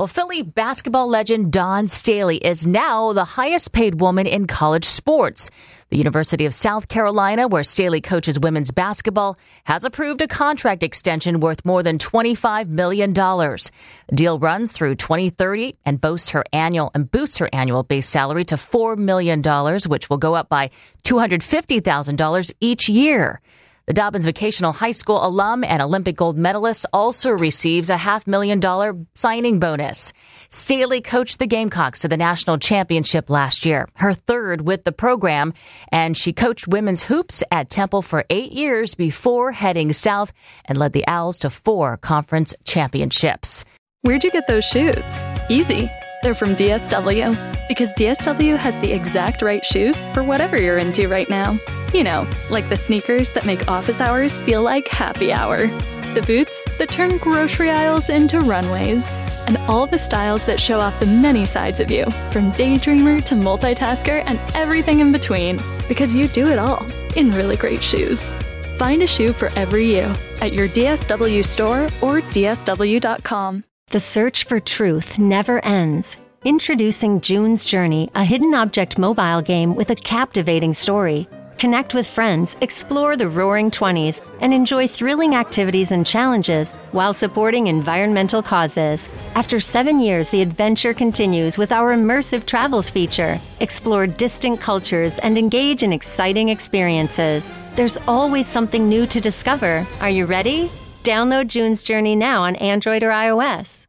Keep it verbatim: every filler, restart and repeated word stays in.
Well, Philly basketball legend Dawn Staley is now the highest paid woman in college sports. The University of South Carolina, where Staley coaches women's basketball, has approved a contract extension worth more than twenty-five million dollars. The deal runs through twenty thirty and boasts her annual and boosts her annual base salary to four million dollars, which will go up by two hundred fifty thousand dollars each year. The Dobbins Vocational High School alum and Olympic gold medalist also receives a half million dollar signing bonus. Staley coached the Gamecocks to the national championship last year, her third with the program, and she coached women's hoops at Temple for eight years before heading south and led the Owls to four conference championships. Where'd you get those shoes? Easy. They're from D S W. Because D S W has the exact right shoes for whatever you're into right now. You know, like the sneakers that make office hours feel like happy hour. The boots that turn grocery aisles into runways. And all the styles that show off the many sides of you, from daydreamer to multitasker and everything in between. Because you do it all in really great shoes. Find a shoe for every you at your D S W store or D S W dot com. The search for truth never ends. Introducing June's Journey, a hidden object mobile game with a captivating story. Connect with friends, explore the Roaring Twenties, and enjoy thrilling activities and challenges while supporting environmental causes. After seven years, the adventure continues with our immersive travels feature. Explore distant cultures and engage in exciting experiences. There's always something new to discover. Are you ready? Download June's Journey now on Android or iOS.